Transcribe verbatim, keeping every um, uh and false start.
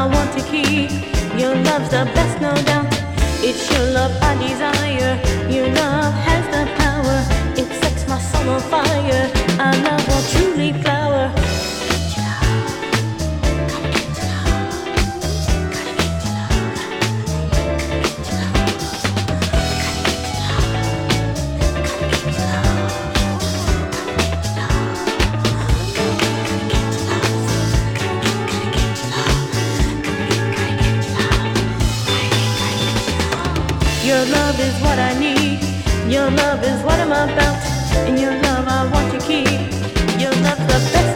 I want to keep. Your love's the best, no doubt. It's your love I desire. Your love has the power. It sets my soul on fire. Our love will truly flower. Your love is what I need. Your love is what I'm about. And your love I want to keep. Your love's the best.